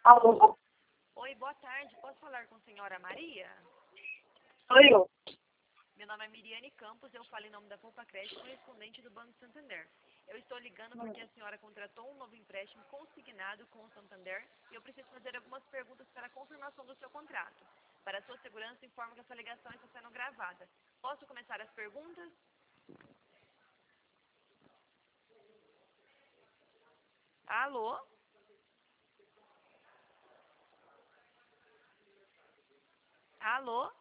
Alô? Oi, boa tarde. Posso falar com a senhora Maria? Sou eu. Meu nome é Miriane Campos, eu falo em nome da Poupa Crédito, correspondente do Banco Santander. Eu estou ligando porque a senhora contratou um novo empréstimo consignado com o Santander e eu preciso fazer algumas perguntas para a confirmação do seu contrato. Para a sua segurança, informo que essa ligação está sendo gravada. Posso começar as perguntas? Alô? Alô?